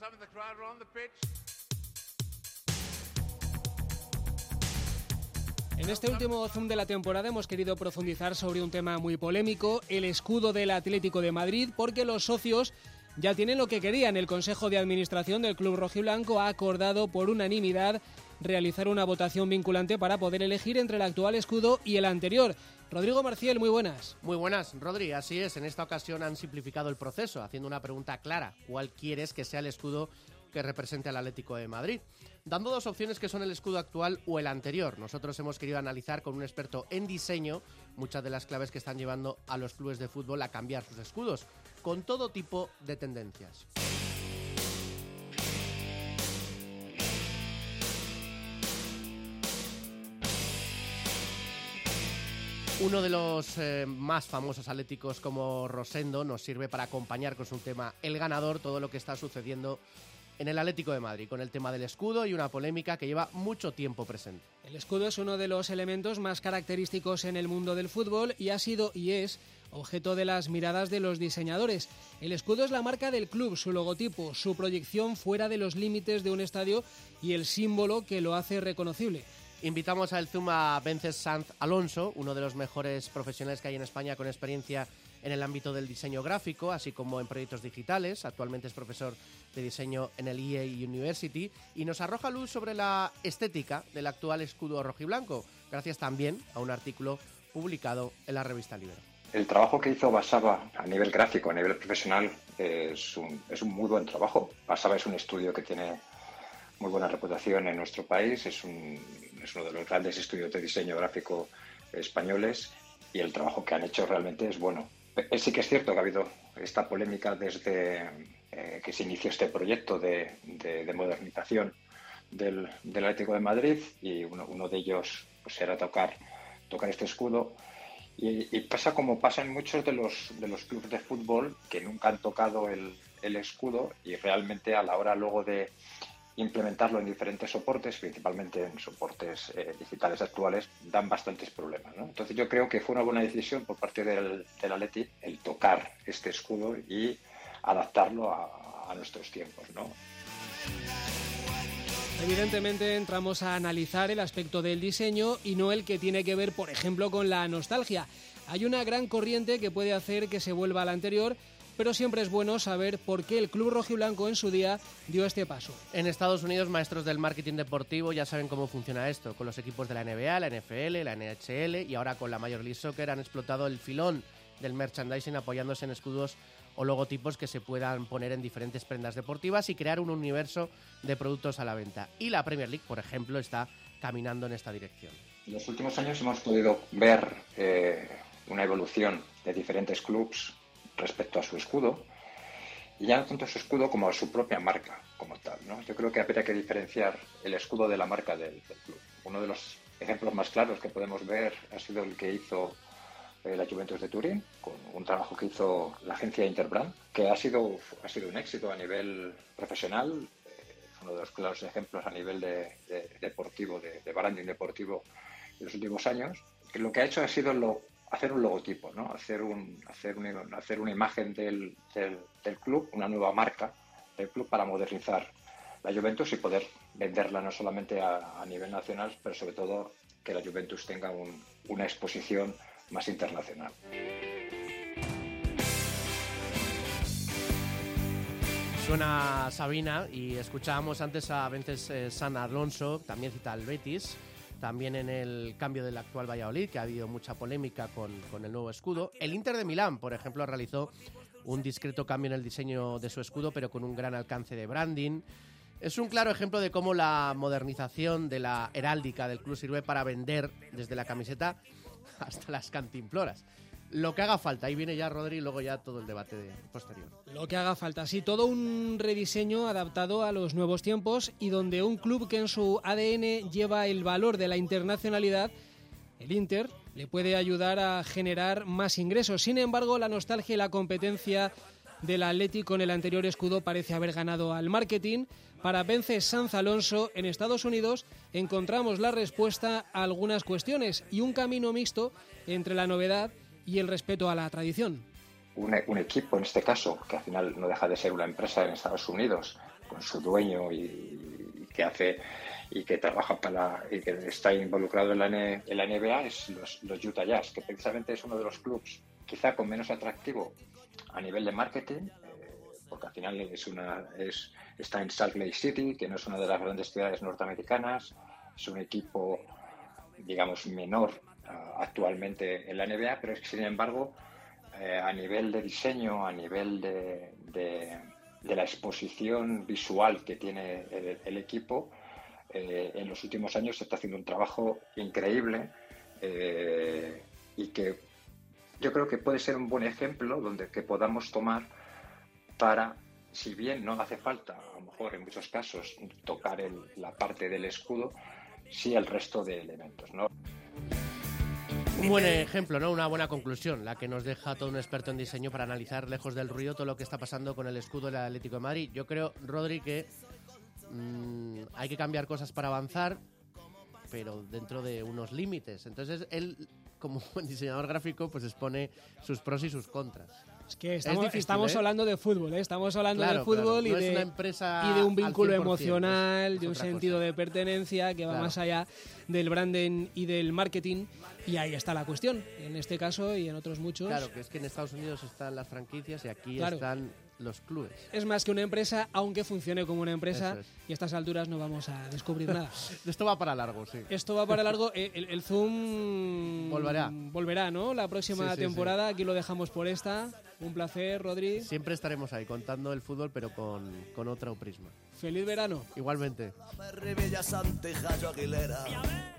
En este último Zoom de la temporada hemos querido profundizar sobre un tema muy polémico, el escudo del Atlético de Madrid, porque los socios ya tienen lo que querían. El Consejo de Administración del Club Rojiblanco ha acordado por unanimidad realizar una votación vinculante para poder elegir entre el actual escudo y el anterior. Rodrigo Marciel, muy buenas. Muy buenas, Rodri, así es. En esta ocasión han simplificado el proceso, haciendo una pregunta clara. ¿Cuál quieres que sea el escudo que represente al Atlético de Madrid? Dando dos opciones que son el escudo actual o el anterior. Nosotros hemos querido analizar con un experto en diseño muchas de las claves que están llevando a los clubes de fútbol a cambiar sus escudos, con todo tipo de tendencias. Uno de los más famosos atléticos como Rosendo nos sirve para acompañar con su tema El Ganador todo lo que está sucediendo en el Atlético de Madrid, con el tema del escudo y una polémica que lleva mucho tiempo presente. El escudo es uno de los elementos más característicos en el mundo del fútbol y ha sido y es objeto de las miradas de los diseñadores. El escudo es la marca del club, su logotipo, su proyección fuera de los límites de un estadio y el símbolo que lo hace reconocible. Invitamos al Zoom a Vences Sanz Alonso, uno de los mejores profesionales que hay en España con experiencia en el ámbito del diseño gráfico, así como en proyectos digitales. Actualmente es profesor de diseño en el EA University y nos arroja luz sobre la estética del actual escudo rojiblanco, gracias también a un artículo publicado en la revista Libero. El trabajo que hizo Basaba a nivel gráfico, a nivel profesional, es un muy buen trabajo. Basaba es un estudio que tiene muy buena reputación en nuestro país, es uno de los grandes estudios de diseño gráfico españoles y el trabajo que han hecho realmente es bueno. Sí que es cierto que ha habido esta polémica desde que se inició este proyecto de modernización del Atlético de Madrid y uno de ellos pues era tocar este escudo y pasa como pasa en muchos de los clubes de fútbol que nunca han tocado el escudo y realmente a la hora luego de implementarlo en diferentes soportes, principalmente en soportes digitales actuales, dan bastantes problemas, ¿no? Entonces yo creo que fue una buena decisión por parte del Atleti el tocar este escudo y adaptarlo a nuestros tiempos, ¿no? Evidentemente entramos a analizar el aspecto del diseño y no el que tiene que ver, por ejemplo, con la nostalgia. Hay una gran corriente que puede hacer que se vuelva al anterior, pero siempre es bueno saber por qué el club rojiblanco en su día dio este paso. En Estados Unidos, maestros del marketing deportivo ya saben cómo funciona esto. Con los equipos de la NBA, la NFL, la NHL y ahora con la Major League Soccer han explotado el filón del merchandising apoyándose en escudos o logotipos que se puedan poner en diferentes prendas deportivas y crear un universo de productos a la venta. Y la Premier League, por ejemplo, está caminando en esta dirección. En los últimos años hemos podido ver una evolución de diferentes clubs respecto a su escudo, y ya no tanto a su escudo como a su propia marca como tal, ¿no? Yo creo que habría que diferenciar el escudo de la marca del club. Uno de los ejemplos más claros que podemos ver ha sido el que hizo la Juventus de Turín, con un trabajo que hizo la agencia Interbrand, que ha sido un éxito a nivel profesional, uno de los claros ejemplos a nivel de deportivo, de branding deportivo en los últimos años. Que lo que ha hecho ha sido hacer un logotipo, ¿no? Hacer una imagen del club, una nueva marca del club para modernizar la Juventus y poder venderla no solamente a nivel nacional, pero sobre todo que la Juventus tenga una exposición más internacional. Suena Sabina y escuchábamos antes a Vences Sanz Alonso, también cita al Betis. También en el cambio del actual Valladolid, que ha habido mucha polémica con el nuevo escudo. El Inter de Milán, por ejemplo, realizó un discreto cambio en el diseño de su escudo, pero con un gran alcance de branding. Es un claro ejemplo de cómo la modernización de la heráldica del club sirve para vender desde la camiseta hasta las cantimploras. Lo que haga falta, ahí viene ya Rodri y luego ya todo el debate posterior. Lo que haga falta, sí, todo un rediseño adaptado a los nuevos tiempos y donde un club que en su ADN lleva el valor de la internacionalidad, el Inter, le puede ayudar a generar más ingresos. Sin embargo, la nostalgia y la competencia del Atleti con el anterior escudo parece haber ganado al marketing. Para Vences Sanz Alonso, en Estados Unidos encontramos la respuesta a algunas cuestiones y un camino mixto entre la novedad y el respeto a la tradición. Un equipo, en este caso, que al final no deja de ser una empresa en Estados Unidos, su dueño y que hace y que trabaja y que está involucrado en la NBA es los Utah Jazz, que precisamente es uno de los clubes quizá con menos atractivo a nivel de marketing, porque al final está en Salt Lake City, que no es una de las grandes ciudades norteamericanas, es un equipo, digamos, menor actualmente en la NBA, pero es que, sin embargo, a nivel de diseño, a nivel de la exposición visual que tiene el equipo, en los últimos años se está haciendo un trabajo increíble y que yo creo que puede ser un buen ejemplo que podamos tomar para, si bien no hace falta, a lo mejor en muchos casos, tocar la parte del escudo, sí el resto de elementos, ¿no? Un buen ejemplo, ¿no? Una buena conclusión, la que nos deja todo un experto en diseño para analizar lejos del ruido todo lo que está pasando con el escudo del Atlético de Madrid. Yo creo, Rodri, que hay que cambiar cosas para avanzar, pero dentro de unos límites. Entonces, él, como buen diseñador gráfico, pues expone sus pros y sus contras. Es que estamos hablando de fútbol, ¿eh? Estamos hablando de fútbol no y de un vínculo emocional, de un sentido de pertenencia que va más allá del branding y del marketing. Y ahí está la cuestión, en este caso y en otros muchos. Claro, que es que en Estados Unidos están las franquicias y aquí están los clubes. Es más que una empresa, aunque funcione como una empresa, y a estas alturas no vamos a descubrir nada. Esto va para largo, sí. Esto va para largo. El Zoom volverá, ¿no? La próxima temporada. Aquí lo dejamos por esta. Un placer, Rodri. Siempre estaremos ahí contando el fútbol, pero con otro prisma. Feliz verano. Igualmente.